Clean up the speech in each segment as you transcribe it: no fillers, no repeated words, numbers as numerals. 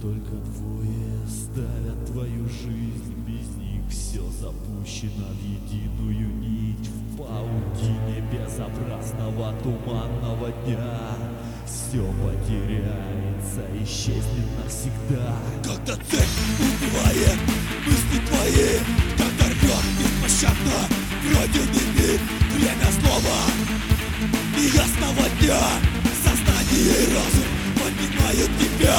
только двое ставят твою жизнь. Без них все запущено в единую нить. В паутине безобразного туманного дня все потеряется, исчезнет навсегда. Когда цель убивает мысли твои, когда рвет беспощадно пройденный мир, время слова и ясного дня, сознание и разум поднимают тебя.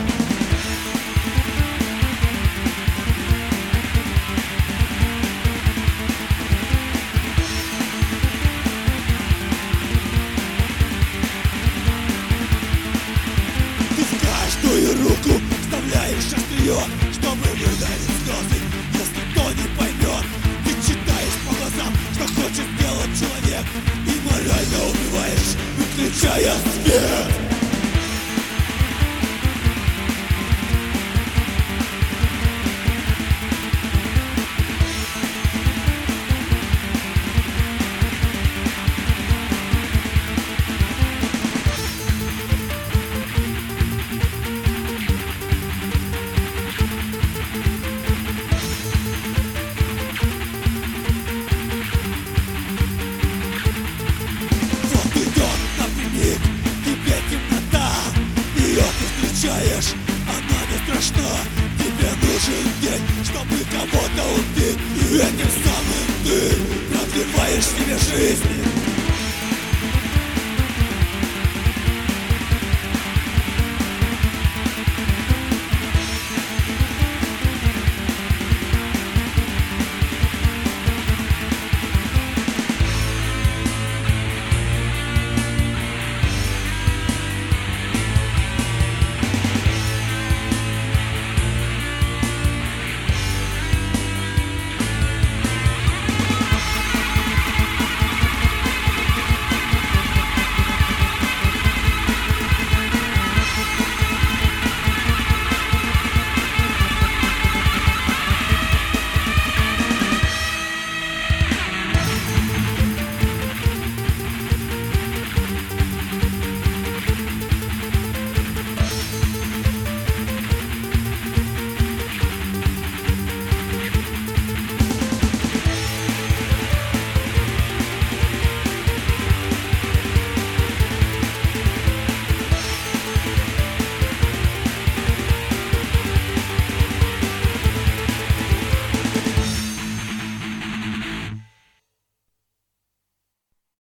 Ты в каждую руку вставляешь острие, чтобы выдавить слезы, если кто не поймет. Ты читаешь по глазам, что хочет сделать человек, и морально убиваешь, выключая свет. Она не страшна, тебе нужен день, чтобы кого-то убить. И этим самым ты продлеваешь себе жизнь.